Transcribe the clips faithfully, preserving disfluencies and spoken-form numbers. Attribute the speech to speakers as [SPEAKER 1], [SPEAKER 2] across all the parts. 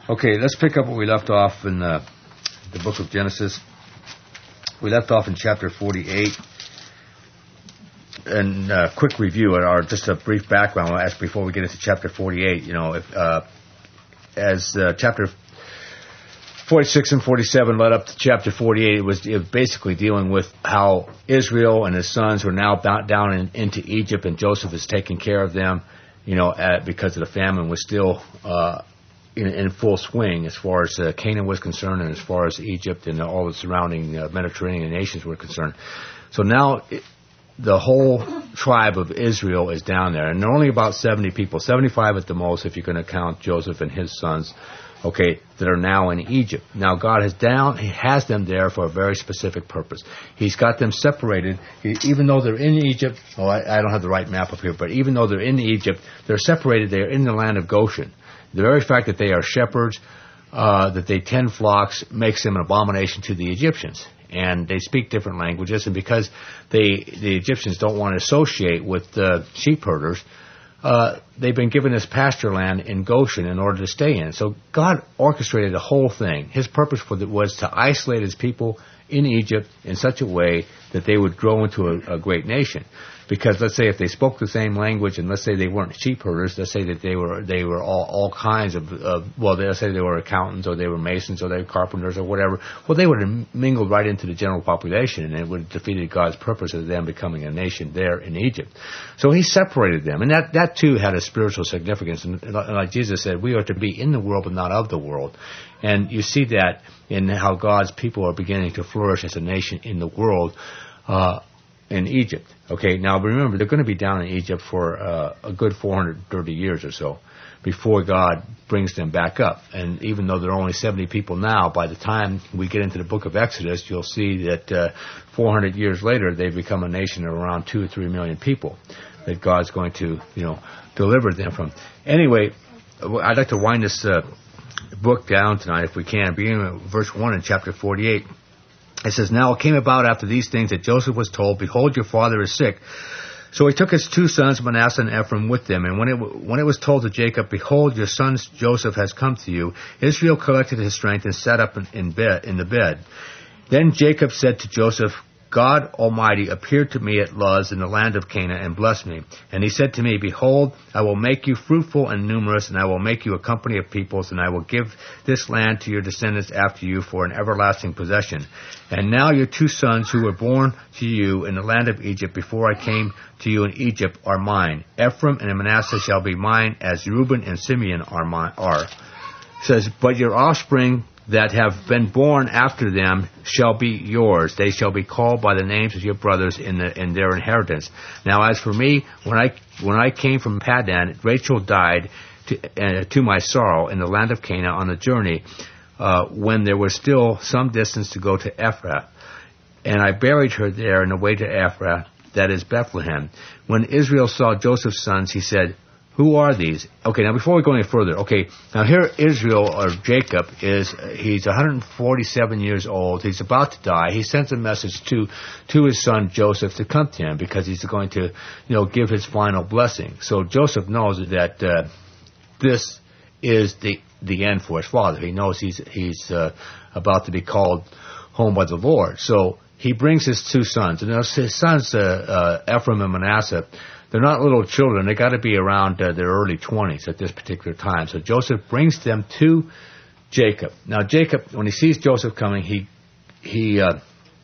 [SPEAKER 1] Okay, let's pick up where we left off in uh, the book of Genesis. We left off in chapter forty-eight. And uh, quick review, or just a brief background as before we get into chapter forty-eight. You know, if, uh, as uh, chapter forty-six and forty-seven led up to chapter forty-eight, it was, it was basically dealing with how Israel and his sons were now down in, into Egypt, and Joseph is taking care of them. You know, at, because of the famine was still uh, in, in full swing as far as uh, Canaan was concerned, and as far as Egypt and all the surrounding uh, Mediterranean nations were concerned. So now It, the whole tribe of Israel is down there, and there are only about seventy people, seventy-five at the most, if you're going to count Joseph and his sons, okay, that are now in Egypt. Now, God has down, He has them there for a very specific purpose. He's got them separated, he, even though they're in Egypt. Oh, I, I don't have the right map up here, but even though they're in Egypt, they're separated. They're in the land of Goshen. The very fact that they are shepherds, uh, that they tend flocks, makes them an abomination to the Egyptians. And they speak different languages, and because they, the Egyptians don't want to associate with uh, sheep herders, uh, they've been given this pasture land in Goshen in order to stay in. So God orchestrated the whole thing. His purpose for it was to isolate His people in Egypt in such a way that they would grow into a, a great nation. Because let's say if they spoke the same language, and let's say they weren't sheep herders, let's say that they were they were all, all kinds of, of well, let's say they were accountants, or they were masons, or they were carpenters, or whatever. Well, they would have mingled right into the general population, and it would have defeated God's purpose of them becoming a nation there in Egypt. So He separated them, and that, that too had a spiritual significance. And like Jesus said, we are to be in the world, but not of the world. And you see that in how God's people are beginning to flourish as a nation in the world, uh, in Egypt. Okay, now remember, they're going to be down in Egypt for uh, a good four hundred thirty years or so before God brings them back up. And even though there are only seventy people now, by the time we get into the book of Exodus, you'll see that uh, four hundred years later, they've become a nation of around two or three million people that God's going to, you know, deliver them from. Anyway, I'd like to wind this uh, book down tonight, if we can, beginning with verse one in chapter forty-eight. It says, "Now it came about after these things that Joseph was told, Behold, your father is sick. So he took his two sons, Manasseh and Ephraim, with them. And when it, when it was told to Jacob, Behold, your son Joseph has come to you, Israel collected his strength and sat up in, in bed in the bed. Then Jacob said to Joseph, God Almighty appeared to me at Luz in the land of Canaan and blessed me. And He said to me, Behold, I will make you fruitful and numerous, and I will make you a company of peoples, and I will give this land to your descendants after you for an everlasting possession. And now your two sons who were born to you in the land of Egypt before I came to you in Egypt are mine. Ephraim and Manasseh shall be mine, as Reuben and Simeon are mine. Are. It says, But your offspring that have been born after them shall be yours. They shall be called by the names of your brothers in the, in their inheritance. Now, as for me, when I when I came from Paddan, Rachel died to, uh, to my sorrow in the land of Canaan on the journey, uh, when there was still some distance to go to Ephrath. And I buried her there in the way to Ephrath, that is Bethlehem. When Israel saw Joseph's sons, he said, Who are these? Okay, now before we go any further, okay, now here Israel, or Jacob, is, he's one hundred forty-seven years old. He's about to die. He sends a message to, to his son Joseph to come to him because he's going to, you know, give his final blessing. So Joseph knows that uh, this is the the end for his father. He knows he's he's uh, about to be called home by the Lord. So he brings his two sons, and his sons, uh, uh, Ephraim and Manasseh. They're not little children. They got to be around uh, their early twenties at this particular time. So Joseph brings them to Jacob. Now Jacob, when he sees Joseph coming, he he uh,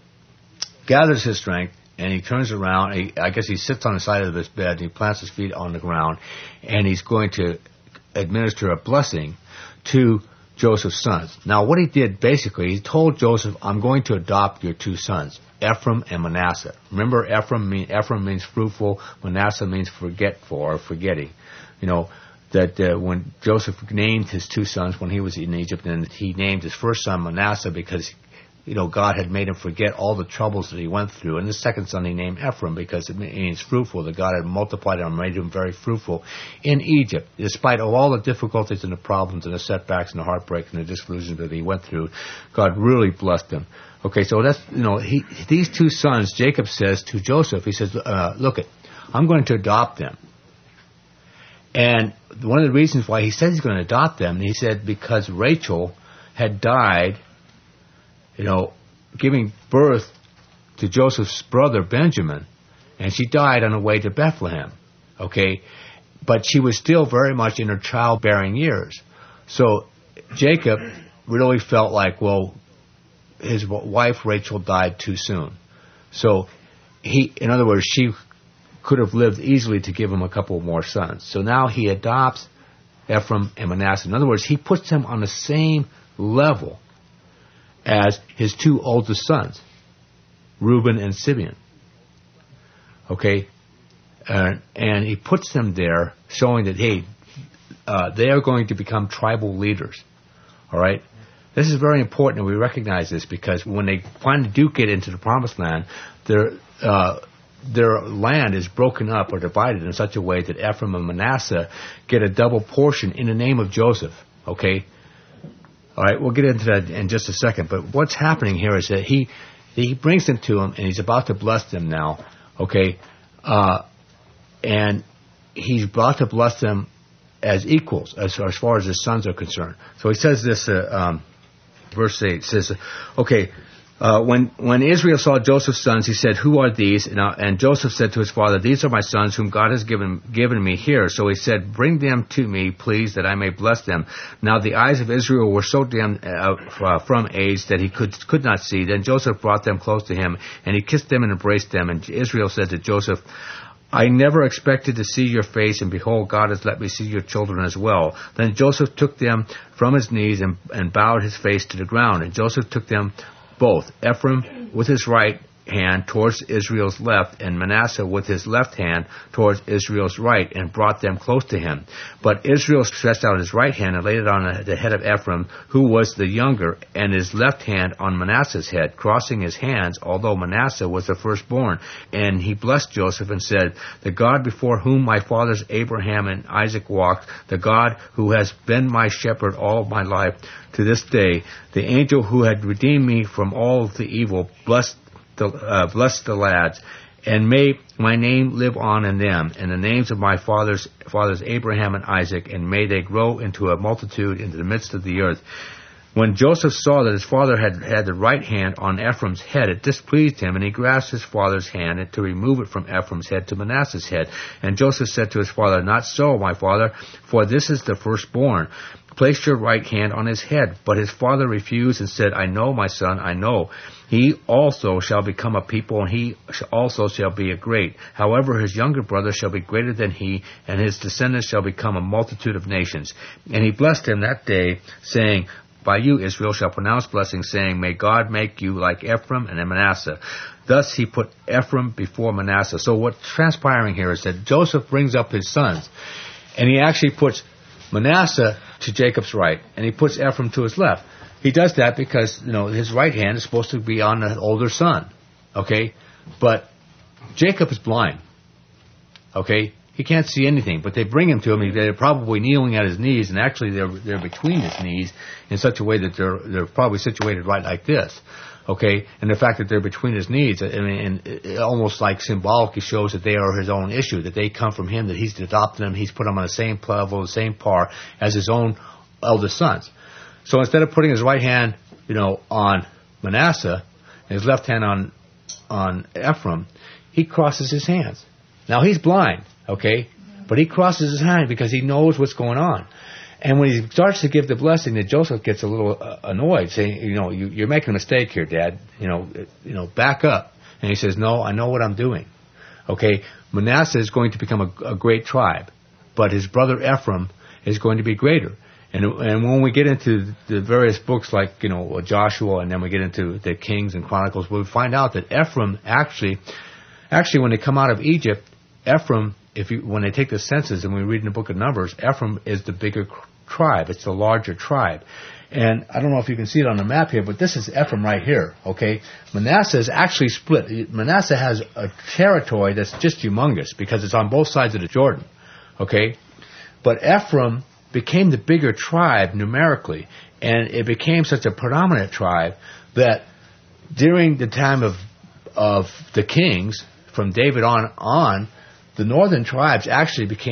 [SPEAKER 1] gathers his strength and he turns around. He, I guess he sits on the side of his bed and he plants his feet on the ground, and he's going to administer a blessing to Joseph's sons. Now what he did basically, he told Joseph, I'm going to adopt your two sons, Ephraim and Manasseh. Remember, Ephraim, mean, Ephraim means fruitful, Manasseh means forgetful or forgetting. You know, that uh, when Joseph named his two sons when he was in Egypt, and he named his first son Manasseh because, you know, God had made him forget all the troubles that he went through. And the second son he named Ephraim because it means fruitful, that God had multiplied him and made him very fruitful in Egypt. Despite of all the difficulties and the problems and the setbacks and the heartbreak and the disillusionment that he went through, God really blessed him. Okay, so that's, you know, he, these two sons, Jacob says to Joseph, he says, uh, look, it, I'm going to adopt them. And one of the reasons why he said he's going to adopt them, he said because Rachel had died, you know, giving birth to Joseph's brother Benjamin, and she died on the way to Bethlehem, okay? But she was still very much in her childbearing years. So Jacob really felt like, well, his wife Rachel died too soon. So he, in other words, she could have lived easily to give him a couple more sons. So now he adopts Ephraim and Manasseh. In other words, he puts them on the same level as his two oldest sons, Reuben and Simeon. Okay? Uh, and he puts them there showing that, hey, uh, they are going to become tribal leaders. All right? This is very important, and we recognize this because when they finally do get into the Promised Land, their uh, their land is broken up or divided in such a way that Ephraim and Manasseh get a double portion in the name of Joseph. Okay? All right, we'll get into that in just a second. But what's happening here is that he he brings them to him, and he's about to bless them now. Okay? Uh, and he's about to bless them as equals as, as far as his sons are concerned. So he says this, uh, um, verse eight says, okay, uh, when when Israel saw Joseph's sons, he said, who are these? And, uh, and Joseph said to his father, these are my sons whom God has given given me here. So he said, bring them to me, please, that I may bless them. Now the eyes of Israel were so dim uh, from age that he could could not see. Then Joseph brought them close to him, and he kissed them and embraced them. And Israel said to Joseph, I never expected to see your face, and behold, God has let me see your children as well. Then Joseph took them from his knees and, and bowed his face to the ground. And Joseph took them both, Ephraim with his right hand towards Israel's left, and Manasseh with his left hand towards Israel's right, and brought them close to him. But Israel stretched out his right hand and laid it on the head of Ephraim, who was the younger, and his left hand on Manasseh's head, crossing his hands, although Manasseh was the firstborn. And he blessed Joseph and said, the God before whom my fathers Abraham and Isaac walked, the God who has been my shepherd all my life to this day, the angel who had redeemed me from all the evil, blessed The, uh, bless the lads, and may my name live on in them, and the names of my fathers, fathers Abraham and Isaac, and may they grow into a multitude into the midst of the earth. When Joseph saw that his father had had the right hand on Ephraim's head, it displeased him, and he grasped his father's hand to remove it from Ephraim's head to Manasseh's head. And Joseph said to his father, not so, my father, for this is the firstborn. Place your right hand on his head. But his father refused and said, I know, my son, I know. He also shall become a people, and he also shall be a great. However, his younger brother shall be greater than he, and his descendants shall become a multitude of nations. And he blessed him that day, saying, by you Israel shall pronounce blessing, saying, may God make you like Ephraim and Manasseh. Thus he put Ephraim before Manasseh. So what's transpiring here is that Joseph brings up his sons, and he actually puts Manasseh to Jacob's right, and he puts Ephraim to his left. He does that because, you know, his right hand is supposed to be on the older son, okay? But Jacob is blind, okay? He can't see anything, but they bring him to him. They're probably kneeling at his knees, and actually they're they're between his knees in such a way that they're they're probably situated right like this, okay? And the fact that they're between his knees, I mean, and it almost like symbolically shows that they are his own issue, that they come from him, that he's adopted them, he's put them on the same level, the same par as his own eldest sons. So instead of putting his right hand, you know, on Manasseh and his left hand on on Ephraim, he crosses his hands. Now he's blind, okay, but he crosses his hand because he knows what's going on. And when he starts to give the blessing, that Joseph gets a little uh, annoyed, saying, you know, you, you're making a mistake here, Dad. You know, you know, back up. And he says, no, I know what I'm doing. Okay, Manasseh is going to become a, a great tribe, but his brother Ephraim is going to be greater. And and when we get into the various books like, you know, Joshua, and then we get into the Kings and Chronicles, we find out that Ephraim actually, actually when they come out of Egypt, Ephraim, if you, when they take the census and we read in the book of Numbers, Ephraim is the bigger tribe. It's the larger tribe. And I don't know if you can see it on the map here, but this is Ephraim right here, okay? Manasseh is actually split. Manasseh has a territory that's just humongous because it's on both sides of the Jordan, okay? But Ephraim became the bigger tribe numerically, and it became such a predominant tribe that during the time of of the kings, from David on on, the northern tribes actually became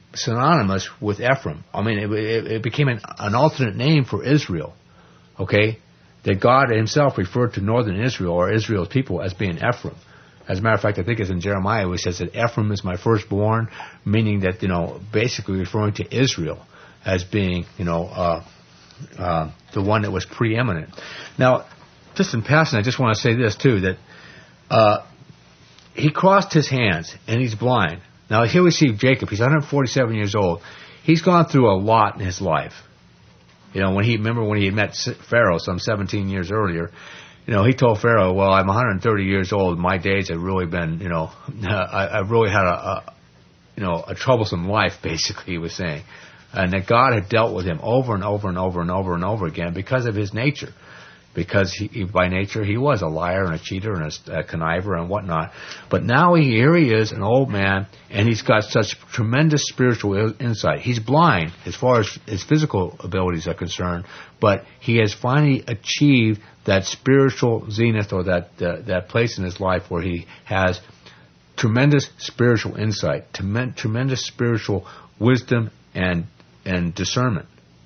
[SPEAKER 1] synonymous with Ephraim. I mean, it, it, it became an, an alternate name for Israel, okay? That God himself referred to northern Israel, or Israel's people, as being Ephraim. As a matter of fact, I think it's in Jeremiah where it says that Ephraim is my firstborn, meaning that, you know, basically referring to Israel as being, you know, uh, uh, the one that was preeminent. Now, just in passing, I just want to say this, too, that uh, he crossed his hands, and he's blind. Now, here we see Jacob. He's one hundred forty-seven years old. He's gone through a lot in his life. You know, when he remember when he had met Pharaoh some seventeen years earlier, you know, he told Pharaoh, well, I'm one hundred thirty years old. My days have really been, you know, I, I've really had a, a, you know, a troublesome life, basically, he was saying. And that God had dealt with him over and over and over and over and over again because of his nature. Because he, he, by nature he was a liar and a cheater and a, a conniver and whatnot. But now he, here he is, an old man, and he's got such tremendous spiritual insight. He's blind as far as his physical abilities are concerned, but he has finally achieved that spiritual zenith, or that uh, that place in his life where he has tremendous spiritual insight, trem- tremendous spiritual wisdom and and discernment.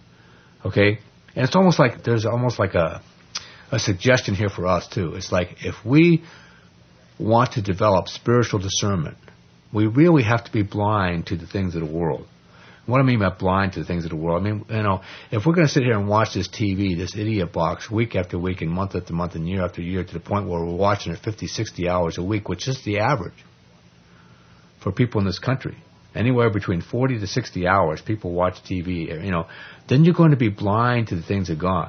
[SPEAKER 1] Okay, and it's almost like there's almost like a a suggestion here for us too. It's like if we want to develop spiritual discernment, we really have to be blind to the things of the world. What I mean by blind to the things of the world, I mean, you know, if we're going to sit here and watch this T V, this idiot box, week after week and month after month and year after year, to the point where we're watching it fifty, sixty hours a week, which is the average for people in this country, anywhere between forty to sixty hours people watch T V, you know, then you're going to be blind to the things of God.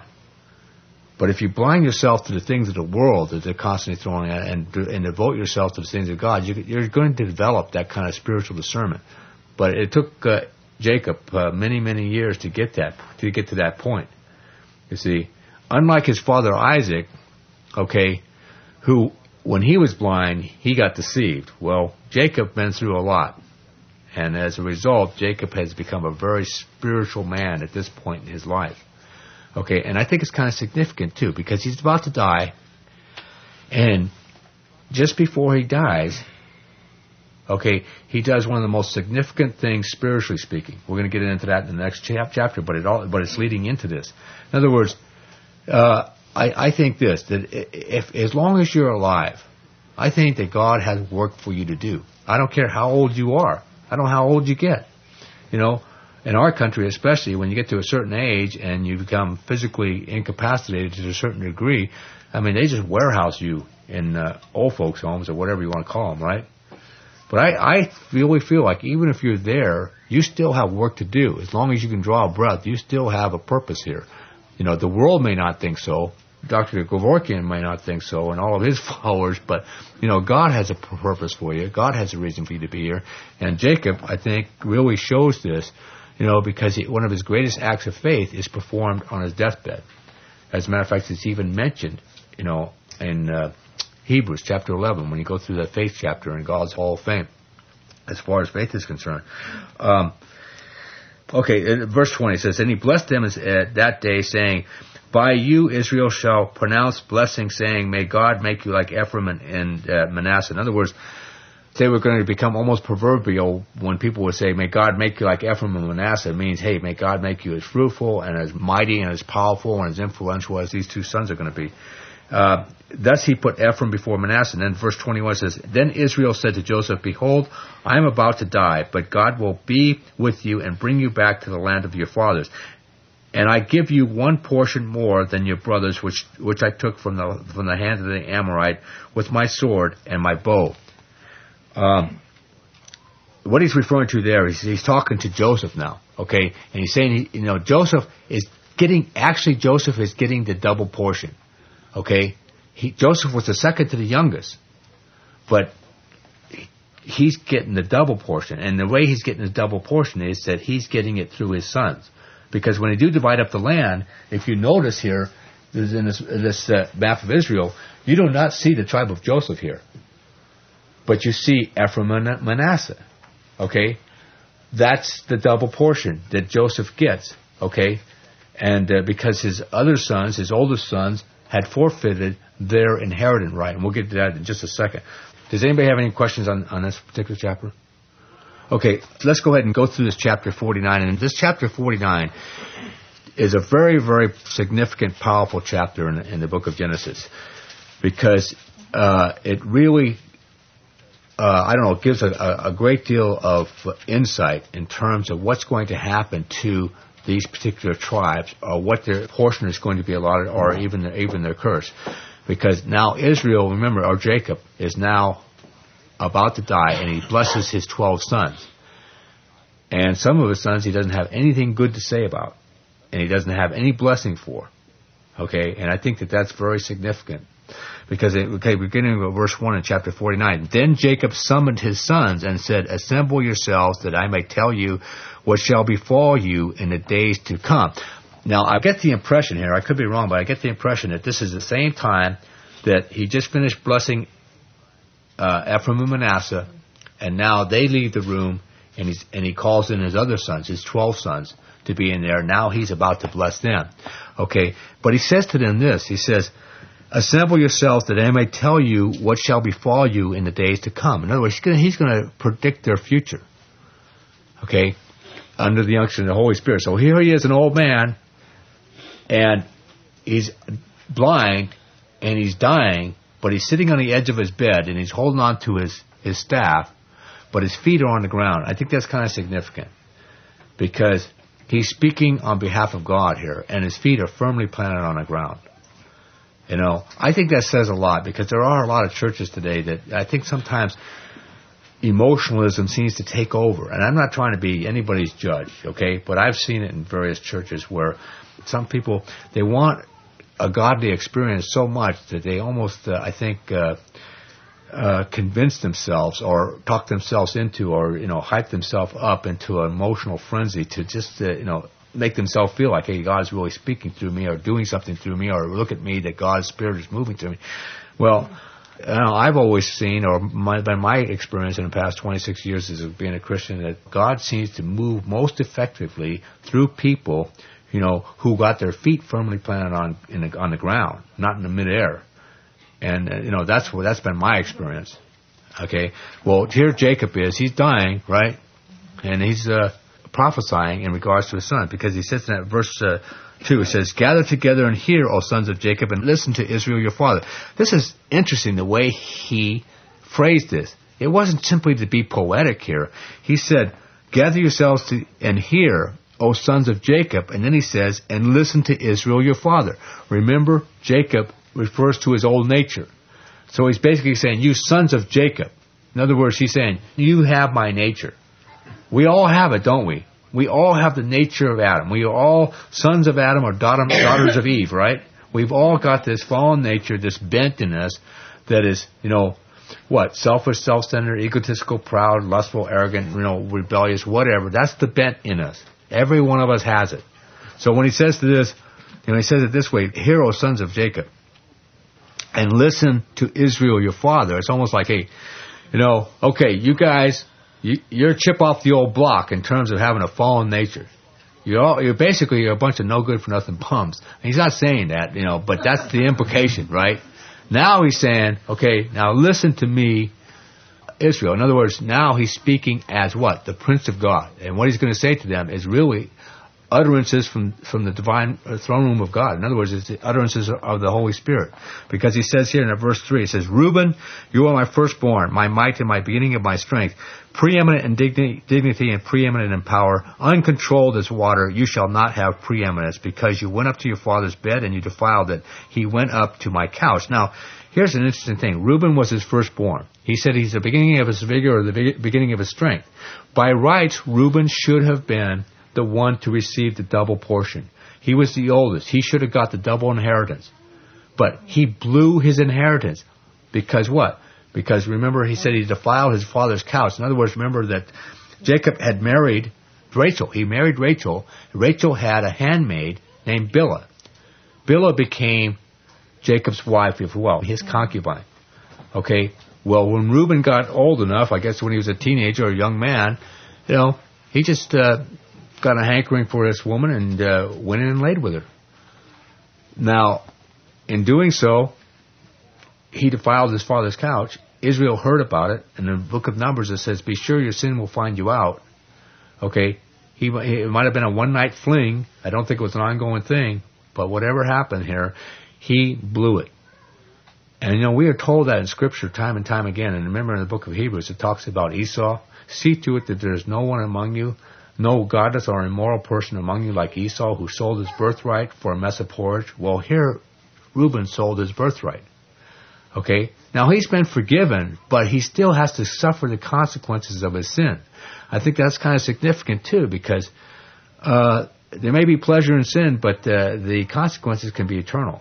[SPEAKER 1] But if you blind yourself to the things of the world that they're constantly throwing at, and, and devote yourself to the things of God, you, you're going to develop that kind of spiritual discernment. But it took uh, Jacob uh, many, many years to get that, to get to that point. You see, unlike his father Isaac, okay, who, when he was blind, he got deceived. Well, Jacob been through a lot. And as a result, Jacob has become a very spiritual man at this point in his life. Okay, and I think it's kind of significant, too, because he's about to die, and just before he dies, okay, he does one of the most significant things, spiritually speaking. We're going to get into that in the next chap- chapter, but it all, but it's leading into this. In other words, uh, I, I think this, that if as long as you're alive, I think that God has work for you to do. I don't care how old you are. I don't know how old you get, you know. In our country, especially, when you get to a certain age and you become physically incapacitated to a certain degree, I mean, they just warehouse you in uh, old folks' homes or whatever you want to call them, right? But I, I really feel like even if you're there, you still have work to do. As long as you can draw a breath, you still have a purpose here. You know, the world may not think so. Doctor Kevorkian may not think so, and all of his followers, but, you know, God has a purpose for you. God has a reason for you to be here. And Jacob, I think, really shows this. You know, because he, one of his greatest acts of faith is performed on his deathbed. As a matter of fact, it's even mentioned, you know, in uh, Hebrews chapter eleven, when you go through that faith chapter in God's Hall of Fame, as far as faith is concerned. Um, okay, in verse twenty says, and he blessed them as, uh, that day, saying, by you Israel shall pronounce blessing, saying, may God make you like Ephraim and, and uh, Manasseh. In other words, they were going to become almost proverbial when people would say, may God make you like Ephraim and Manasseh. It means, hey, may God make you as fruitful and as mighty and as powerful and as influential as these two sons are going to be. Uh, thus he put Ephraim before Manasseh. And then verse twenty-one says, then Israel said to Joseph, behold, I am about to die, but God will be with you and bring you back to the land of your fathers. And I give you one portion more than your brothers, which which I took from the from the hand of the Amorite with my sword and my bow. Um, what he's referring to there is he's talking to Joseph now, okay? And he's saying, he, you know, Joseph is getting, actually Joseph is getting the double portion, okay? He, Joseph was the second to the youngest, but he's getting the double portion. And the way he's getting the double portion is that he's getting it through his sons. Because when they do divide up the land, if you notice here, in this, this uh, map of Israel, you do not see the tribe of Joseph here. But you see Ephraim and Manasseh, okay? That's the double portion that Joseph gets, okay? And uh, because his other sons, his oldest sons, had forfeited their inheritance right. And we'll get to that in just a second. Does anybody have any questions on, on this particular chapter? Okay, let's go ahead and go through this chapter forty-nine. And this chapter forty-nine is a very, very significant, powerful chapter in, in the book of Genesis, because uh, it really, uh, I don't know, it gives a, a great deal of insight in terms of what's going to happen to these particular tribes, or what their portion is going to be allotted, or even their, even their curse. Because now Israel, remember, or Jacob, is now about to die, and he blesses his twelve sons. And some of his sons he doesn't have anything good to say about, and he doesn't have any blessing for. Okay, and I think that that's very significant. Because, it, okay, beginning with verse one in chapter forty-nine. Then Jacob summoned his sons and said, assemble yourselves that I may tell you what shall befall you in the days to come. Now, I get the impression here, I could be wrong, but I get the impression that this is the same time that he just finished blessing uh, Ephraim and Manasseh, and now they leave the room, and, he's, and he calls in his other sons, his twelve sons, to be in there. Now he's about to bless them. Okay, but he says to them this, he says, assemble yourselves that I may tell you what shall befall you in the days to come. In other words, he's going to predict their future. Okay, under the unction of the Holy Spirit. So here he is, an old man, and he's blind, and he's dying, but he's sitting on the edge of his bed, and he's holding on to his, his staff, but his feet are on the ground. I think that's kind of significant, because he's speaking on behalf of God here, and his feet are firmly planted on the ground. You know, I think that says a lot, because there are a lot of churches today that I think sometimes emotionalism seems to take over. And I'm not trying to be anybody's judge, okay? But I've seen it in various churches where some people, they want a godly experience so much that they almost, uh, I think, uh, uh, convince themselves or talk themselves into, or, you know, hype themselves up into an emotional frenzy to just, uh, you know, make themselves feel like, hey, God's really speaking through me, or doing something through me, or look at me, that God's Spirit is moving through me. Well, you know, I've always seen, or my, been my experience in the past twenty-six years as being a Christian, that God seems to move most effectively through people, you know, who got their feet firmly planted on in the, on the ground, not in the midair. And uh, you know, that's what that's been my experience. Okay, well, here Jacob is, he's dying, right, and he's uh, prophesying in regards to his son, because he says in that verse uh, two, it says, gather together and hear, O sons of Jacob, and listen to Israel your father. This is interesting, the way he phrased this. It wasn't simply to be poetic here. He said, gather yourselves to, and hear, O sons of Jacob, and then he says, and listen to Israel your father. Remember, Jacob refers to his old nature. So he's basically saying, you sons of Jacob. In other words, he's saying, you have my nature. We all have it, don't we? We all have the nature of Adam. We are all sons of Adam, or daughters of Eve, right? We've all got this fallen nature, this bent in us that is, you know, what? Selfish, self-centered, egotistical, proud, lustful, arrogant, you know, rebellious, whatever. That's the bent in us. Every one of us has it. So when he says to this, you know, he says it this way, hear, O sons of Jacob, and listen to Israel your father. It's almost like, hey, you know, okay, you guys, you, you're a chip off the old block in terms of having a fallen nature. You're, all, you're basically a bunch of no good for nothing bums. And he's not saying that, you know, but that's the implication, right? Now he's saying, okay, now listen to me, Israel. In other words, now he's speaking as what? The Prince of God. And what he's going to say to them is really utterances from, from the divine throne room of God. In other words, it's the utterances of the Holy Spirit. Because he says here in verse three, it says, Reuben, you are my firstborn, my might and my beginning of my strength, preeminent in dignity, dignity and preeminent in power, uncontrolled as water, you shall not have preeminence, because you went up to your father's bed and you defiled it. He went up to my couch. Now, here's an interesting thing. Reuben was his firstborn. He said he's the beginning of his vigor, or the beginning of his strength. By rights, Reuben should have been the one to receive the double portion. He was the oldest. He should have got the double inheritance. But he blew his inheritance. Because what? Because remember, he said he defiled his father's couch. In other words, remember that Jacob had married Rachel. He married Rachel. Rachel had a handmaid named Bilhah. Bilhah became Jacob's wife, if you will, his concubine. Okay? Well, when Reuben got old enough, I guess when he was a teenager or a young man, you know, he just uh, got a hankering for this woman and uh, went in and laid with her. Now, in doing so, he defiled his father's couch. Israel heard about it. In the book of Numbers, it says, be sure your sin will find you out. Okay? He, it might have been a one-night fling. I don't think it was an ongoing thing. But whatever happened here, he blew it. And, you know, we are told that in Scripture time and time again. And remember in the book of Hebrews, it talks about Esau. See to it that there is no one among you, no godless or immoral person among you like Esau, who sold his birthright for a mess of porridge. Well, here, Reuben sold his birthright. Okay? Now, he's been forgiven, but he still has to suffer the consequences of his sin. I think that's kind of significant, too, because uh, there may be pleasure in sin, but uh, the consequences can be eternal.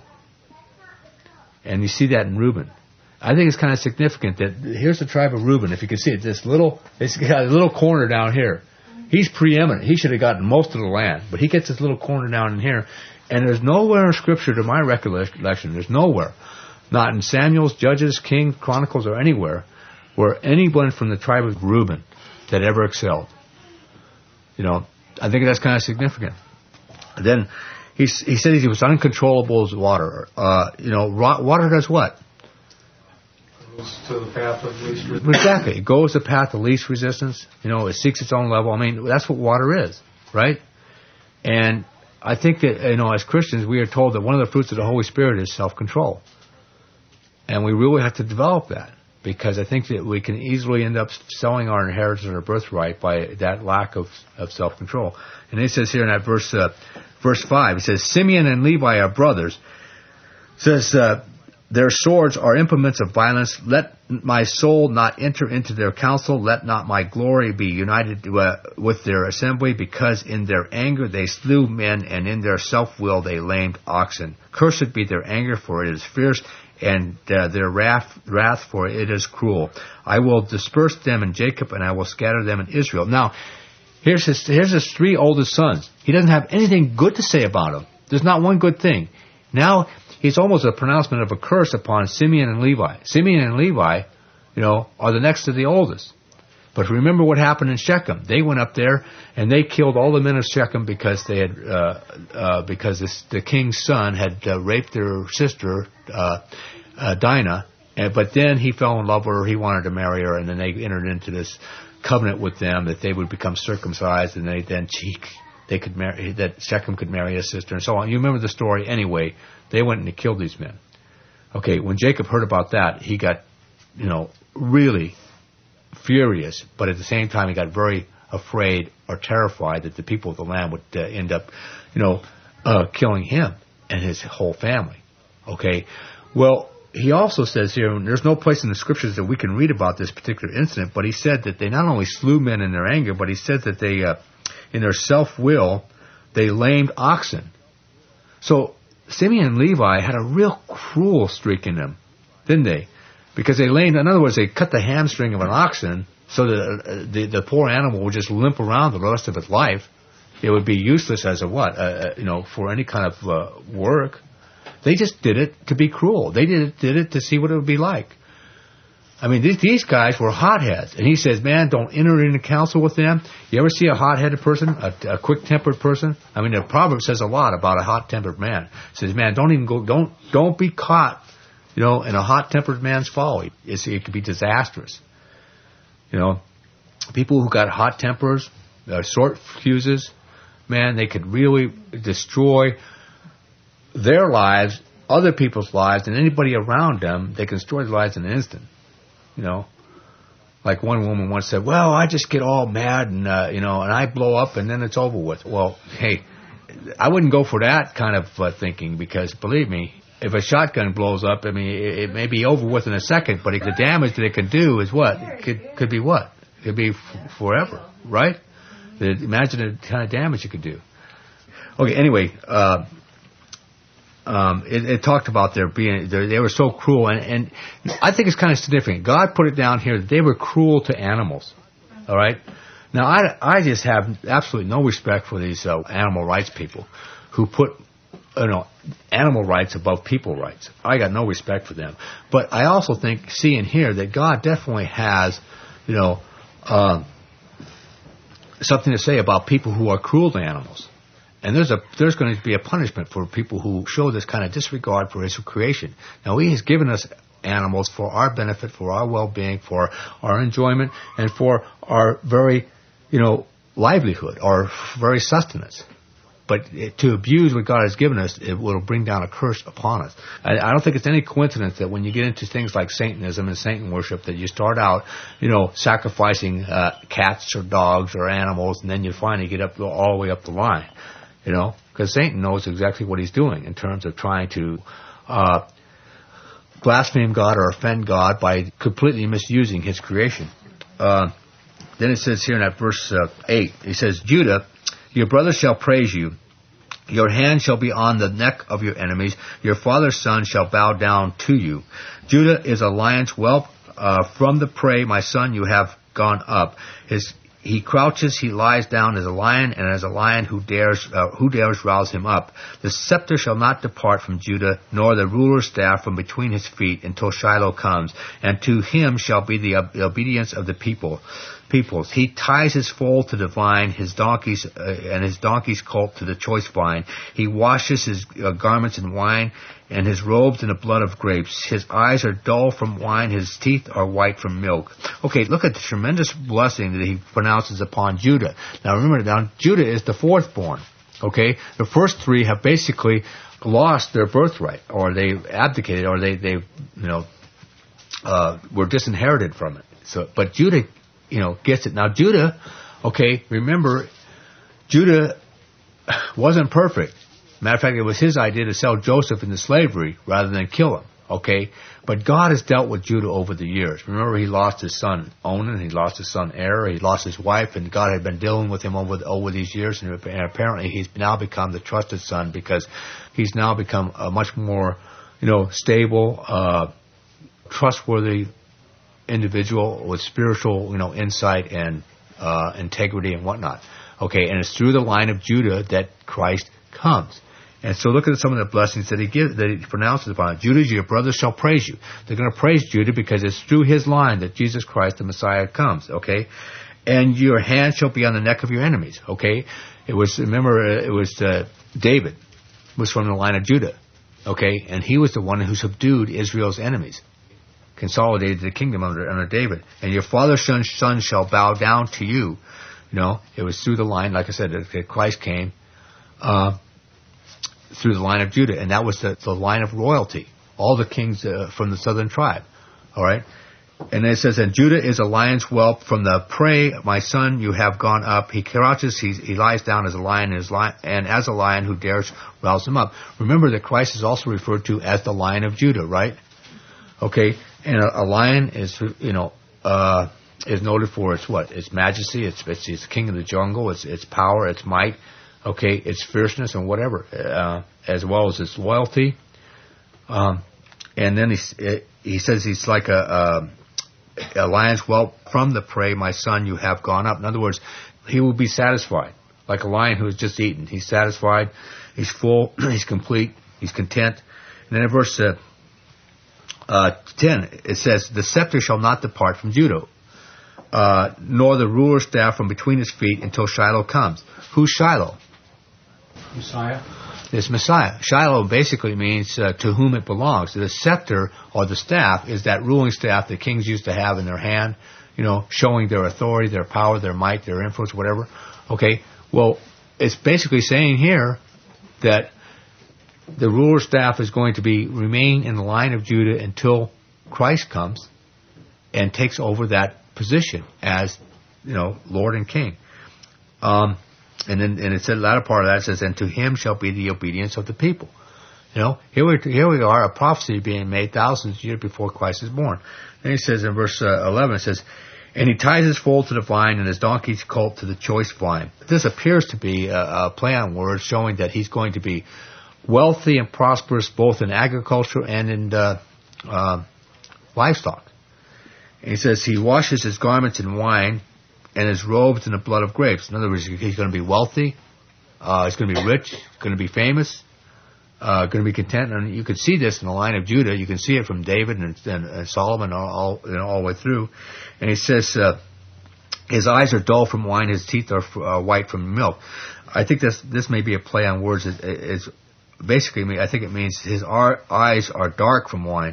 [SPEAKER 1] And you see that in Reuben. I think it's kind of significant that here's the tribe of Reuben. If you can see it, this little, it's got a little corner down here. He's preeminent. He should have gotten most of the land, but he gets this little corner down in here. And there's nowhere in Scripture, to my recollection, there's nowhere, not in Samuel's, Judges, Kings, Chronicles, or anywhere, where anyone from the tribe of Reuben that ever excelled. You know, I think that's kind of significant. Then he he said he was uncontrollable as water. Uh, you know, water does what?
[SPEAKER 2] Goes to the path of least resistance.
[SPEAKER 1] Exactly. It goes the path of least resistance. You know, it seeks its own level. I mean, that's what water is, right? And I think that, you know, as Christians, we are told that one of the fruits of the Holy Spirit is self-control. And we really have to develop that, because I think that we can easily end up selling our inheritance or birthright by that lack of, of self-control. And it says here in that verse, uh, verse five, it says, Simeon and Levi are brothers. It says, uh, their swords are implements of violence. Let my soul not enter into their counsel. Let not my glory be united uh, with their assembly, because in their anger they slew men, and in their self-will they lamed oxen. Cursed be their anger, for it is fierce, and uh, their wrath, wrath, for it is cruel. I will disperse them in Jacob, and I will scatter them in Israel. Now, here's his, here's his three oldest sons. He doesn't have anything good to say about them. There's not one good thing. Now, it's almost a pronouncement of a curse upon Simeon and Levi. Simeon and Levi, you know, are the next to the oldest. But remember what happened in Shechem. They went up there and they killed all the men of Shechem because they had, uh, uh, because this, the king's son had uh, raped their sister, uh, uh, Dinah. And, but then he fell in love with her. He wanted to marry her, and then they entered into this covenant with them that they would become circumcised, and they then she, they could marry, that Shechem could marry his sister, and so on. You remember the story anyway. They went and they killed these men. Okay, when Jacob heard about that, he got, you know, really furious, but at the same time he got very afraid or terrified that the people of the land would uh, end up, you know, uh, killing him and his whole family. Okay, well, he also says here, and there's no place in the Scriptures that we can read about this particular incident, but he said that they not only slew men in their anger, but he said that they, uh, in their self-will, they lamed oxen. So Simeon and Levi had a real cruel streak in them, didn't they? Because they lamed, in other words, they cut the hamstring of an oxen so that uh, the, the poor animal would just limp around the rest of its life. It would be useless as a what, uh, you know, for any kind of uh, work. They just did it to be cruel. They did it, did it to see what it would be like. I mean, these, these guys were hotheads. And he says, man, don't enter into counsel with them. You ever see a hot-headed person, a, a quick-tempered person? I mean, the proverb says a lot about a hot-tempered man. It says, man, don't even go, don't, don't be caught, you know, in a hot-tempered man's folly. It's, it could be disastrous. You know, people who got hot tempers, uh, short fuses, man, they could really destroy their lives, other people's lives, and anybody around them. They can destroy their lives in an instant. You know, like one woman once said, well, I just get all mad and, uh, you know, and I blow up and then it's over with. Well, hey, I wouldn't go for that kind of uh, thinking, because believe me, if a shotgun blows up, I mean, it, it may be over with in a second, but the damage that it could do is what? It could, could be what? It could be f- forever, right? Imagine the kind of damage it could do. Okay, anyway, uh, Um, it, it talked about their being, their, they were so cruel, and, and I think it's kind of significant. God put it down here that they were cruel to animals. All right? Now, I, I just have absolutely no respect for these uh, animal rights people who put, you know, animal rights above people rights. I got no respect for them. But I also think, see and hear, that God definitely has, you know, um, something to say about people who are cruel to animals. And there's a there's going to be a punishment for people who show this kind of disregard for His creation. Now, He has given us animals for our benefit, for our well-being, for our enjoyment, and for our very, you know, livelihood, our very sustenance. But to abuse what God has given us, it will bring down a curse upon us. I, I don't think it's any coincidence that when you get into things like Satanism and Satan worship, that you start out, you know, sacrificing uh, cats or dogs or animals, and then you finally get up all the way up the line, you know, because Satan knows exactly what he's doing in terms of trying to uh, blaspheme God or offend God by completely misusing His creation. Uh, then it says here in that verse uh, eight, it says, Judah, your brothers shall praise you. Your hand shall be on the neck of your enemies. Your father's son shall bow down to you. Judah is a lion's whelp. Uh, from the prey, my son, you have gone up. His, he crouches, he lies down as a lion, and as a lion who dares, uh, who dares rouse him up. The scepter shall not depart from Judah, nor the ruler's staff from between his feet, until Shiloh comes. And to him shall be the, uh, the obedience of the people. Peoples. He ties his foal to the vine, his donkeys uh, and his donkey's colt to the choice vine. He washes his uh, garments in wine, and his robes in the blood of grapes. His eyes are dull from wine, his teeth are white from milk. Okay, look at the tremendous blessing that he pronounces upon Judah. Now remember, now Judah is the fourth born. Okay, the first three have basically lost their birthright, or they abdicated, or they they you know uh, were disinherited from it. So, but Judah, you know, gets it. Now, Judah, okay, remember, Judah wasn't perfect. Matter of fact, it was his idea to sell Joseph into slavery rather than kill him, okay? But God has dealt with Judah over the years. Remember, he lost his son Onan, he lost his son Er, he lost his wife, and God had been dealing with him over, the, over these years, and apparently he's now become the trusted son because he's now become a much more, you know, stable, uh, trustworthy individual with spiritual, you know, insight and uh, integrity and whatnot. Okay, and it's through the line of Judah that Christ comes. And so look at some of the blessings that he gives, that he pronounces upon it. Judah, your brothers shall praise you. They're going to praise Judah because it's through his line that Jesus Christ, the Messiah, comes. Okay, and your hand shall be on the neck of your enemies. Okay, it was, remember, it was uh, David was from the line of Judah. Okay, and he was the one who subdued Israel's enemies, consolidated the kingdom under, under David. And your father's son, son shall bow down to you. You know, it was through the line, like I said, that Christ came uh, through the line of Judah, and that was the, the line of royalty. All the kings uh, from the southern tribe. All right? And it says, and Judah is a lion's whelp. From the prey, my son, you have gone up. He crouches, he, he lies down as a lion, and, lion, and as a lion who dares rouse him up. Remember that Christ is also referred to as the Lion of Judah, right? Okay, and a, a lion is, you know, uh, is noted for its what? Its majesty, its, its, its king of the jungle, its, its power, its might, okay, its fierceness and whatever, uh, as well as its loyalty. Um, and then he, he says he's like a, a, a lion's whelp. From the prey, my son, you have gone up. In other words, he will be satisfied, like a lion who has just eaten. He's satisfied, he's full, he's complete, he's content. And then in verse uh, Uh, ten, it says, the scepter shall not depart from Judah, uh, nor the ruler's staff from between his feet until Shiloh comes. Who's Shiloh?
[SPEAKER 2] Messiah.
[SPEAKER 1] It's Messiah. Shiloh basically means uh, to whom it belongs. The scepter, or the staff, is that ruling staff that kings used to have in their hand, you know, showing their authority, their power, their might, their influence, whatever. Okay, well, it's basically saying here that the ruler's staff is going to be remain in the line of Judah until Christ comes and takes over that position as, you know, Lord and King. Um, and then, and it said the latter part of that says, and to him shall be the obedience of the people. You know, here we here we are, a prophecy being made thousands of years before Christ is born. And he says in verse uh, eleven, it says, and he ties his foal to the vine and his donkey's colt to the choice vine. This appears to be a, a play on words showing that he's going to be wealthy and prosperous both in agriculture and in uh, uh, livestock. And he says he washes his garments in wine and his robes in the blood of grapes. In other words, he's going to be wealthy, uh, he's going to be rich, going to be famous, uh, going to be content. And you can see this in the line of Judah. You can see it from David and, and, and Solomon all, all, you know, all the way through. And he says uh, his eyes are dull from wine, his teeth are uh, white from milk. I think this this may be a play on words. It's, it's basically, I think it means his eyes are dark from wine.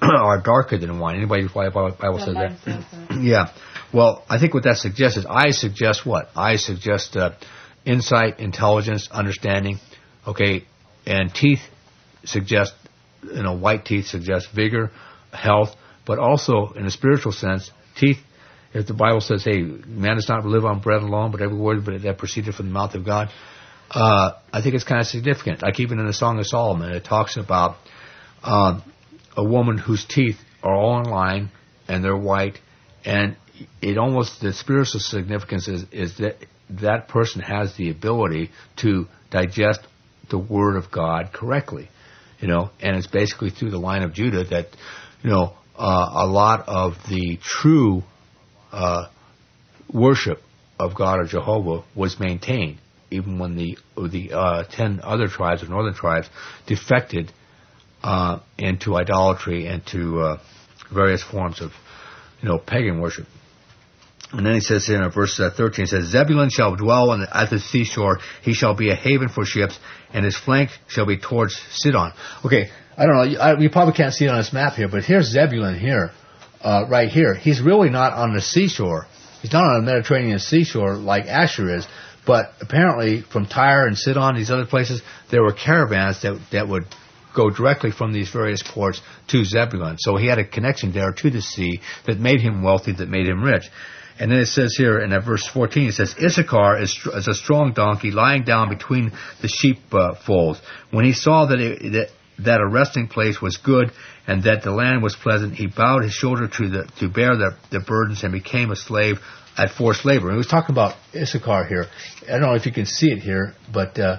[SPEAKER 1] are darker than wine. Anybody why the Bible says that?
[SPEAKER 3] says that?
[SPEAKER 1] Yeah. Well, I think what that suggests is I suggest what? I suggest uh, insight, intelligence, understanding. Okay, and teeth suggest, you know, white teeth suggest vigor, health, but also in a spiritual sense, teeth. If the Bible says, "Hey, man does not live on bread alone, but every word that proceeded from the mouth of God," uh, I think it's kind of significant. Like even in the Song of Solomon, it talks about uh, a woman whose teeth are all in line and they're white, and it almost the spiritual significance is, is that that person has the ability to digest the Word of God correctly, you know, and it's basically through the line of Judah that, you know, uh, a lot of the true uh, worship of God or Jehovah was maintained, even when the the uh, ten other tribes or northern tribes defected uh, into idolatry and to uh, various forms of, you know, pagan worship. And then he says here in verse uh, thirteen, it says, Zebulun shall dwell on the, at the seashore. He shall be a haven for ships, and his flank shall be towards Sidon. Okay, I don't know. You, I, you probably can't see it on this map here, but here's Zebulun here, uh, right here. He's really not on the seashore. He's not on the Mediterranean seashore like Asher is, but apparently from Tyre and Sidon, these other places, there were caravans that that would go directly from these various ports to Zebulun. So he had a connection there to the sea that made him wealthy, that made him rich. And then it says here in that verse fourteen, it says, Issachar is, is a strong donkey lying down between the sheep uh, folds. When he saw that, it, that that a resting place was good and that the land was pleasant, he bowed his shoulder to the to bear the, the burdens and became a slave at forced labor. And he was talking about Issachar here. I don't know if you can see it here, but uh,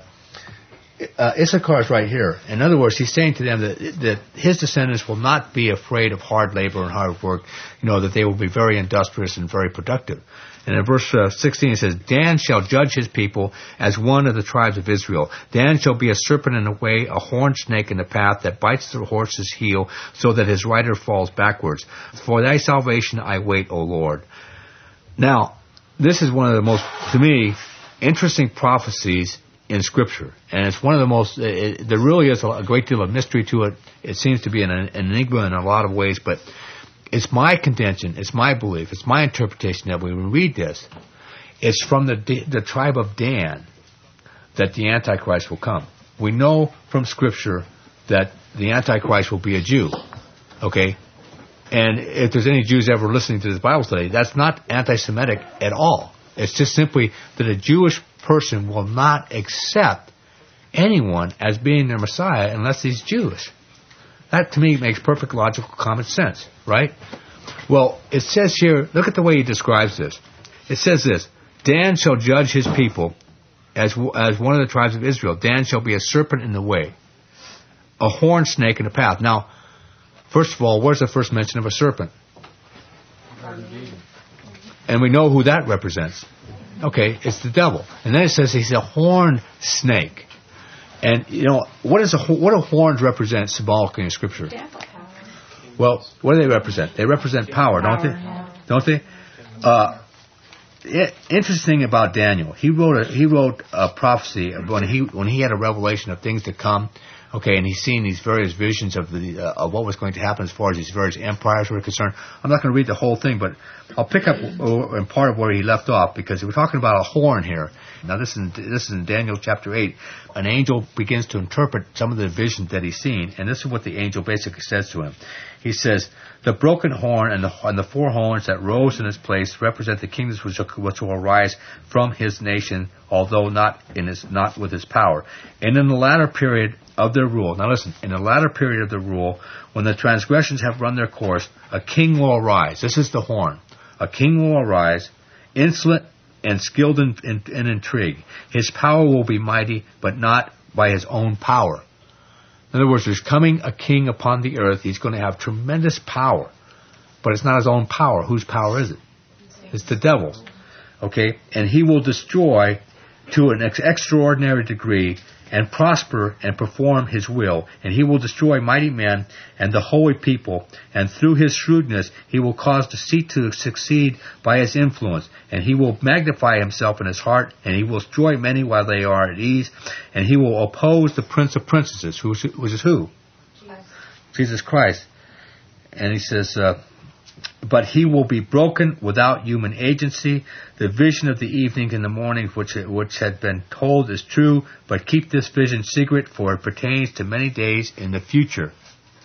[SPEAKER 1] uh, Issachar is right here. In other words, he's saying to them that, that his descendants will not be afraid of hard labor and hard work, you know, that they will be very industrious and very productive. And in verse uh, sixteen it says, Dan shall judge his people as one of the tribes of Israel. Dan shall be a serpent in the way, a horned snake in the path that bites the horse's heel so that his rider falls backwards. For thy salvation I wait, O Lord. Now, this is one of the most, to me, interesting prophecies in Scripture. And it's one of the most, it, there really is a great deal of mystery to it. It seems to be an, an enigma in a lot of ways, but it's my contention, it's my belief, it's my interpretation that when we read this, it's from the the tribe of Dan that the Antichrist will come. We know from Scripture that the Antichrist will be a Jew, okay? And if there's any Jews ever listening to this Bible study, that's not anti-Semitic at all. It's just simply that a Jewish person will not accept anyone as being their Messiah unless he's Jewish. That, to me, makes perfect logical common sense, right? Well, it says here, look at the way he describes this. It says this, Dan shall judge his people as as one of the tribes of Israel. Dan shall be a serpent in the way, a horned snake in the path. Now, first of all, where's the first mention of a serpent? And we know who that represents. Okay, it's the devil. And then it says he's a horned snake. And, you know, what is a what do horns represent symbolically in Scripture? Well, what do they represent? They represent power, don't they? Don't they? Uh, it, interesting about Daniel. He wrote a he wrote a prophecy when he when he had a revelation of things to come. Okay, and he's seen these various visions of the uh, of what was going to happen as far as these various empires were concerned. I'm not going to read the whole thing, but I'll pick up in part of where he left off because we're talking about a horn here. Now, this is in, this is in Daniel chapter eight. An angel begins to interpret some of the visions that he's seen, and this is what the angel basically says to him. He says, "The broken horn and the and the four horns that rose in its place represent the kingdoms which will, which will arise from his nation, although not in his not with his power. And in the latter period of their rule, now listen, in the latter period of their rule, when the transgressions have run their course, a king will arise." This is the horn. "A king will arise, insolent and skilled in, in, in intrigue. His power will be mighty, but not by his own power." In other words, there's coming a king upon the earth. He's going to have tremendous power, but it's not his own power. Whose power is it? It's the devil's. Okay? And he will destroy to an ex- extraordinary degree and prosper and perform his will. And he will destroy mighty men and the holy people. And through his shrewdness, he will cause deceit to succeed by his influence. And he will magnify himself in his heart. And he will destroy many while they are at ease. And he will oppose the prince of princesses, which is who? Jesus, Jesus Christ. and he says, uh, but he will be broken without human agency. The vision of the evening and the morning which which had been told is true, but keep this vision secret, for it pertains to many days in the future.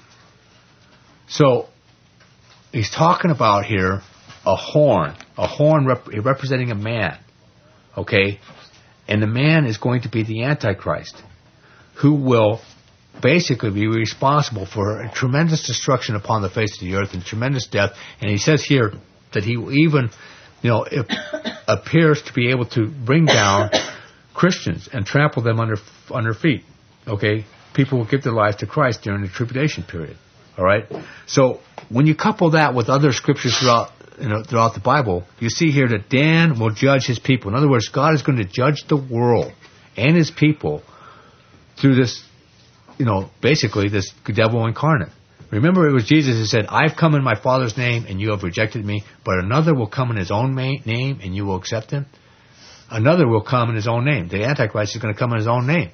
[SPEAKER 1] So, he's talking about here a horn, a horn rep- representing a man, okay? And the man is going to be the Antichrist, who will basically be responsible for a tremendous destruction upon the face of the earth and tremendous death. And he says here that he will even, you know, it appears to be able to bring down Christians and trample them under under feet. Okay, people will give their lives to Christ during the tribulation period. All right. So when you couple that with other scriptures throughout, you know, throughout the Bible, you see here that Dan will judge his people. In other words, God is going to judge the world and his people through this, you know, basically this devil incarnate. Remember, it was Jesus who said, I've come in my Father's name and you have rejected me, but another will come in his own ma- name and you will accept him. Another will come in his own name. The Antichrist is going to come in his own name.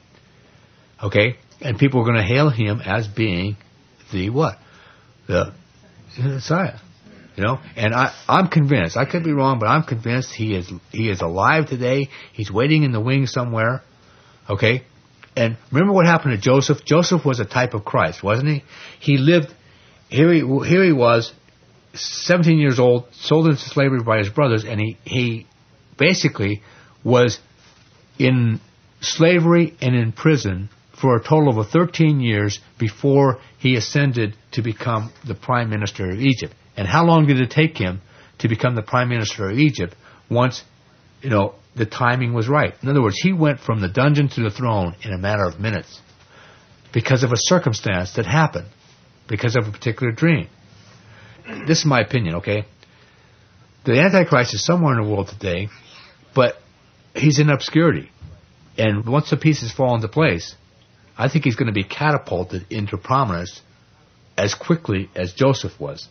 [SPEAKER 1] Okay? And people are going to hail him as being the what? The, the Messiah. You know? And I, I'm convinced, I could be wrong, but I'm convinced he is he is alive today. He's waiting in the wings somewhere. Okay? And remember what happened to Joseph? Joseph was a type of Christ, wasn't he? He lived, here he, here he was, seventeen years old, sold into slavery by his brothers, and he, he basically was in slavery and in prison for a total of thirteen years before he ascended to become the prime minister of Egypt. And how long did it take him to become the prime minister of Egypt once, you know, the timing was right? In other words, he went from the dungeon to the throne in a matter of minutes because of a circumstance that happened, because of a particular dream. This is my opinion, okay? The Antichrist is somewhere in the world today, but he's in obscurity. And once the pieces fall into place, I think he's going to be catapulted into prominence as quickly as Joseph was.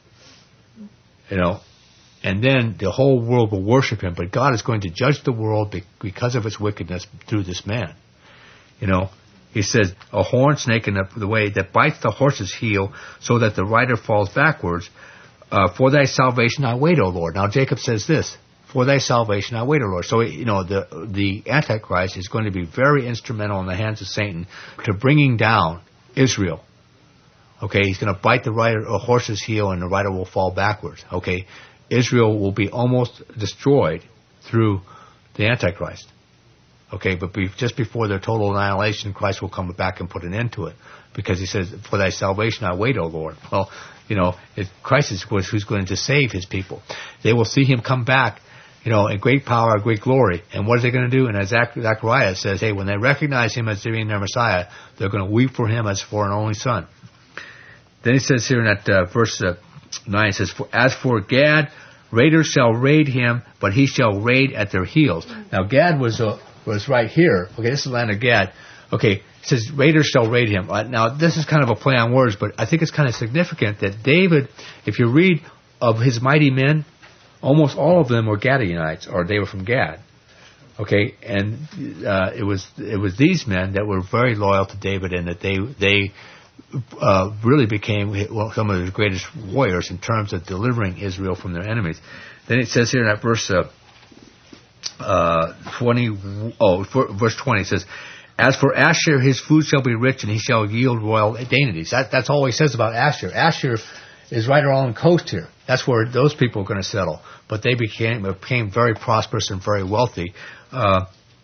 [SPEAKER 1] You know, and then the whole world will worship him, but God is going to judge the world because of its wickedness through this man. You know, he says, a horn snake in the, the way that bites the horse's heel so that the rider falls backwards. Uh, for thy salvation I wait, O Lord. Now Jacob says this, for thy salvation I wait, O Lord. So, you know, the the Antichrist is going to be very instrumental in the hands of Satan to bringing down Israel. Okay, he's going to bite the rider, a horse's heel, and the rider will fall backwards. Okay, Israel will be almost destroyed through the Antichrist. Okay, but be, just before their total annihilation, Christ will come back and put an end to it. Because he says, for thy salvation I wait, O Lord. Well, you know, it, Christ is who's going to save his people. They will see him come back, you know, in great power, great glory. And what are they going to do? And as Zechariah says, hey, when they recognize him as being their Messiah, they're going to weep for him as for an only son. Then he says here in that uh, verse uh, nine, it says, as for Gad, raiders shall raid him, but he shall raid at their heels. Now Gad was uh, was right here. Okay, this is the land of Gad. Okay, it says raiders shall raid him. Uh, now this is kind of a play on words, but I think it's kind of significant that David, if you read of his mighty men, almost all of them were Gadianites, or they were from Gad. Okay, and uh, it was it was these men that were very loyal to David, and that they they. Uh, really became well, some of the greatest warriors in terms of delivering Israel from their enemies. Then it says here in that verse uh, uh, twenty, oh, for, verse twenty, it says, as for Asher, his food shall be rich, and he shall yield royal dainties. That, that's all he says about Asher. Asher is right along the coast here. That's where those people are going to settle. But they became became very prosperous and very wealthy. Uh,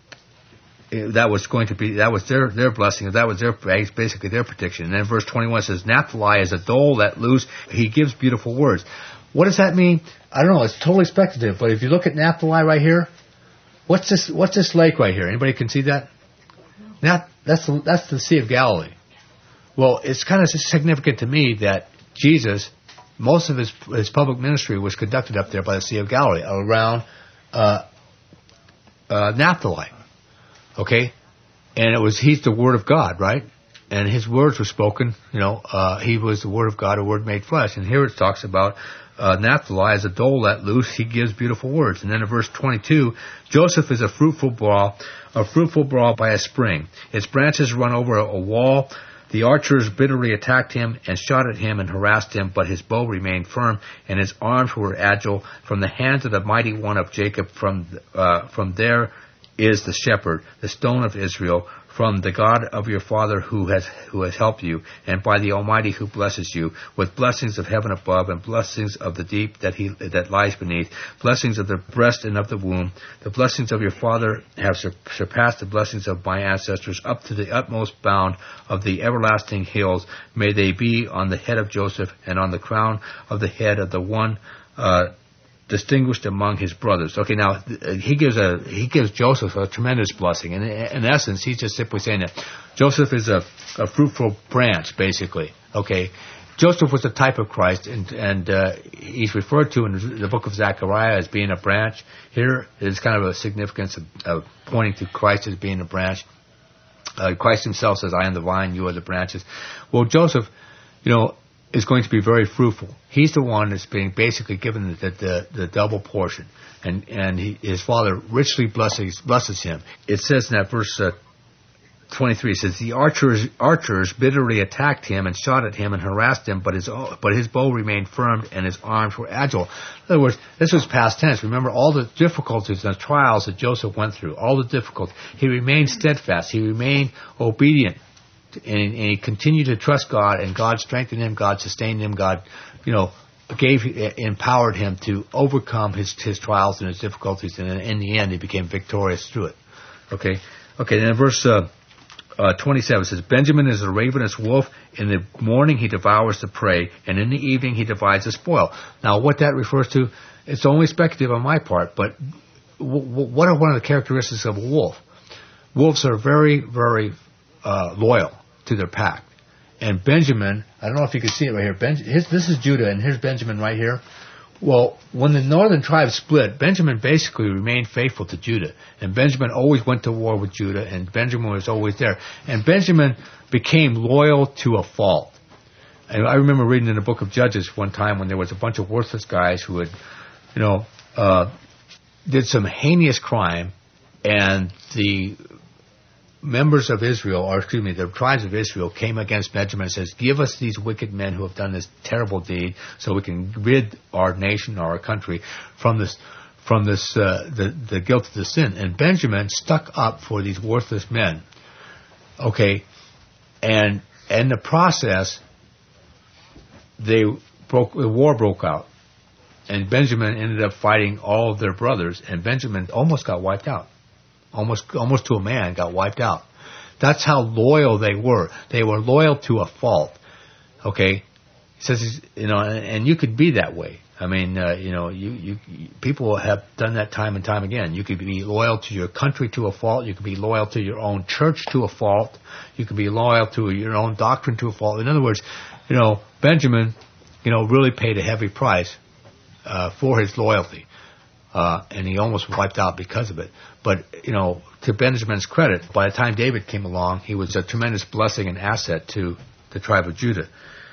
[SPEAKER 1] That was going to be, that was their, their blessing, that was their, basically their protection. And then verse twenty-one says, Naphtali is a dole let loose, he gives beautiful words. What does that mean? I don't know, it's totally speculative, but if you look at Naphtali right here, what's this, what's this lake right here? Anybody can see that? Now, that's the, that's the Sea of Galilee. Well, it's kind of significant to me that Jesus, most of his, his public ministry was conducted up there by the Sea of Galilee, around, uh, uh, Naphtali. Okay, and it was, he's the Word of God, right? And his words were spoken, you know, uh, he was the Word of God, a Word made flesh. And here it talks about, uh, Naphtali as a dole let loose, he gives beautiful words. And then in verse twenty-two, Joseph is a fruitful brow, a fruitful brow by a spring. Its branches run over a wall, The archers bitterly attacked him and shot at him and harassed him, but his bow remained firm and his arms were agile. From the hands of the mighty one of Jacob, from uh, from there is the shepherd, the stone of Israel, from the God of your father who has who has helped you, and by the Almighty who blesses you, with blessings of heaven above and blessings of the deep that he that lies beneath, blessings of the breast and of the womb. The blessings of your father have sur- surpassed the blessings of my ancestors up to the utmost bound of the everlasting hills. May they be on the head of Joseph and on the crown of the head of the one uh, distinguished among his brothers. Okay, now he gives a he gives Joseph a tremendous blessing, and in essence, he's just simply saying that Joseph is a, a fruitful branch, basically. Okay, Joseph was the type of Christ, and and uh, he's referred to in the book of Zechariah as being a branch. Here is kind of a significance of, of pointing to Christ as being a branch. Uh, Christ himself says, "I am the vine; you are the branches." Well, Joseph, you know, is going to be very fruitful. He's the one that's being basically given the the, the double portion, and and he, his father richly blesses blesses him. It says in that verse uh, twenty-three, it says the archers archers bitterly attacked him and shot at him and harassed him, but his but his bow remained firm and his arms were agile. In other words, this was past tense. Remember all the difficulties and the trials that Joseph went through. All the difficulties. He remained steadfast. He remained obedient. And, and he continued to trust God, and God strengthened him, God sustained him, God, you know, gave, empowered him to overcome his, his trials and his difficulties, and in the end, he became victorious through it. Okay? Okay, then in verse uh, uh, twenty-seven, it says, Benjamin is a ravenous wolf. In the morning he devours the prey, and in the evening he divides the spoil. Now, what that refers to, it's only speculative on my part, but w- w- what are one of the characteristics of a wolf? Wolves are very, very uh, loyal to their pack. And Benjamin, I don't know if you can see it right here. Ben, his, this is Judah, and here's Benjamin right here. Well, when the northern tribes split, Benjamin basically remained faithful to Judah. And Benjamin always went to war with Judah, and Benjamin was always there. And Benjamin became loyal to a fault. And I remember reading in the book of Judges one time when there was a bunch of worthless guys who had, you know, uh, did some heinous crime, and the members of Israel, or excuse me, the tribes of Israel came against Benjamin and says, give us these wicked men who have done this terrible deed so we can rid our nation or our country from this, from this, uh, the, the guilt of the sin. And Benjamin stuck up for these worthless men. Okay. And in the process, they broke, the war broke out. And Benjamin ended up fighting all of their brothers, and Benjamin almost got wiped out. Almost, almost to a man, got wiped out. That's how loyal they were. They were loyal to a fault. Okay, he says, you know, and, and you could be that way. I mean, uh, you know, you, you, you people have done that time and time again. You could be loyal to your country to a fault. You could be loyal to your own church to a fault. You could be loyal to your own doctrine to a fault. In other words, you know, Benjamin, you know, really paid a heavy price uh, for his loyalty. Uh, and he almost wiped out because of it. But, you know, to Benjamin's credit, by the time David came along, he was a tremendous blessing and asset to the tribe of Judah.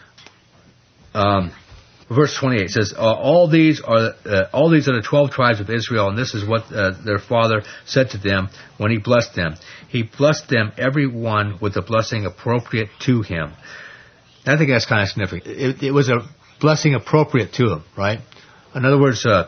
[SPEAKER 1] Um, verse twenty-eight says, uh, all these are uh, all these are the twelve tribes of Israel, and this is what uh, their father said to them when he blessed them. He blessed them, every one, with a blessing appropriate to him. I think that's kind of significant. It, it was a blessing appropriate to him, right? In other words, uh,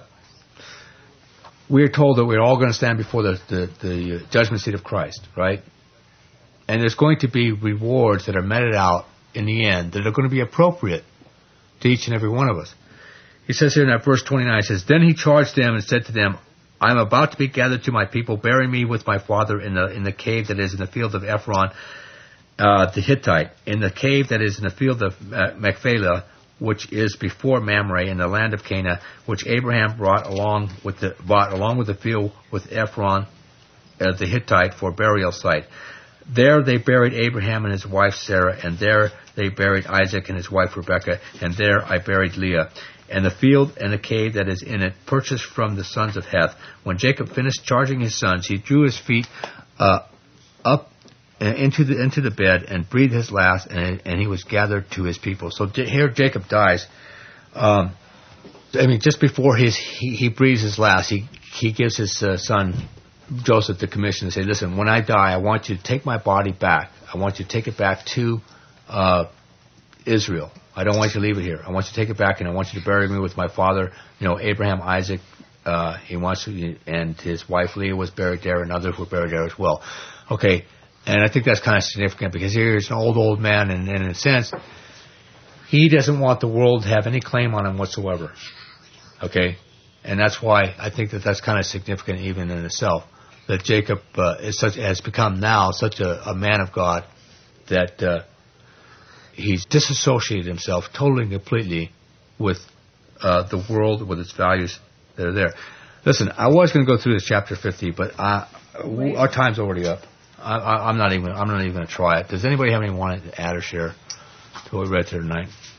[SPEAKER 1] we're told that we're all going to stand before the, the, the judgment seat of Christ, right? And there's going to be rewards that are meted out in the end that are going to be appropriate to each and every one of us. He says here in that verse twenty-nine, it says, Then he charged them and said to them, I am about to be gathered to my people. Bury me with my father in the in the cave that is in the field of Ephron, uh, the Hittite, in the cave that is in the field of uh, Machpelah, which is before Mamre in the land of Canaan, which Abraham brought along with the bought along with the field with Ephron, uh, the Hittite, for burial site. There they buried Abraham and his wife Sarah, and there they buried Isaac and his wife Rebekah, and there I buried Leah. And the field and the cave that is in it, purchased from the sons of Heth. When Jacob finished charging his sons, he drew his feet uh, up into the into the bed and breathed his last, and, and he was gathered to his people. So here Jacob dies. Um, I mean, just before his he, he breathes his last, he he gives his uh, son Joseph the commission to say, listen, when I die, I want you to take my body back. I want you to take it back to uh, Israel. I don't want you to leave it here. I want you to take it back, and I want you to bury me with my father, you know, Abraham, Isaac. Uh, he wants to, and his wife Leah was buried there, and others were buried there as well. Okay, and I think that's kind of significant because here's an old, old man, and, and in a sense, he doesn't want the world to have any claim on him whatsoever. Okay, and that's why I think that that's kind of significant even in itself. That Jacob uh, is such has become now such a, a man of God that uh, he's disassociated himself totally and completely with uh, the world, with its values that are there. Listen, I was going to go through this chapter fifty, but I, our time's already up. I, I, I'm not even. I'm not even going to try it. Does anybody have anything want to add or share to what we read here tonight?